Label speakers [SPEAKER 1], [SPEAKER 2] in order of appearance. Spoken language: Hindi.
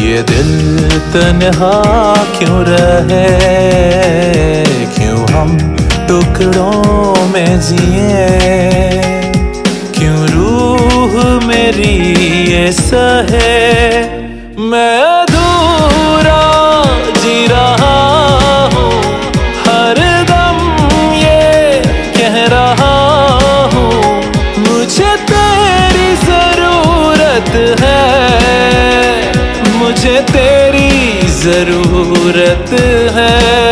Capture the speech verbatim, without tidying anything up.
[SPEAKER 1] ये दिल तन्हा क्यों रहे, क्यों हम टुकड़ों में जिए, क्यों रूह मेरी ये सहे। मैं अधूरा जी रहा हूँ, हर दम ये कह रहा हूँ, मुझे तेरी जरूरत है, मुझे तेरी जरूरत है।